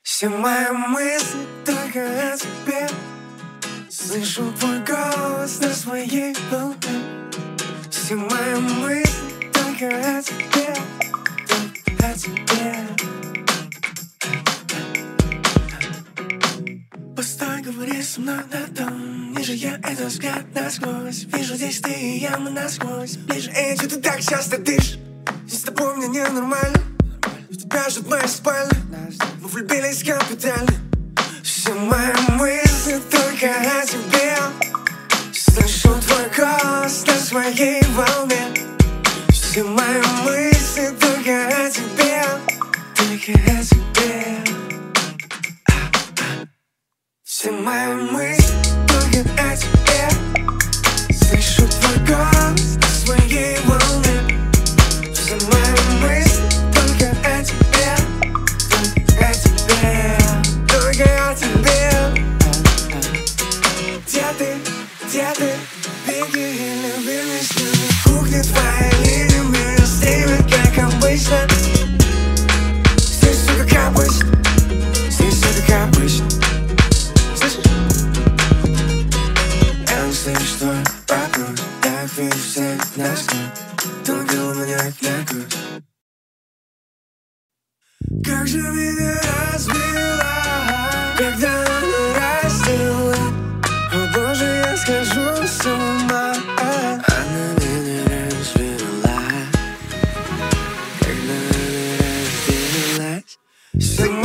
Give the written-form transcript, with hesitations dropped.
Все мои мысли только о тебе. Слышу твой голос на своей волне. Все мои мысли только о тебе, только о тебе. Постой, говори со мной на том. Вижу я этот взгляд насквозь. Вижу здесь ты и я, мы насквозь. Ближе, эй, что ты так часто дышишь? Здесь с тобой мне ненормально. У тебя ждет моя спальня. Мы влюбились капитально. Все мои мысли только о тебе. Слышу твой голос на своей волне. Все мои мысли только о тебе, только о тебе. Все мои мысли только о тебе. Слышу твой голос на своей волне. Все мои мысли только о тебе, только о тебе, только о тебе. Где ты, беги или вернись на кухне твоей любимой стримит, как обычно. Здесь все как обычно, здесь все как обычно. Слышишь? Я не слышу твой вопрос. Я вижу всех насквозь. Ты накрыл меня как наркоз. Как же меня разбила, когда растила. О боже, я схожу с ума. Она меня разбила, когда она разбилась.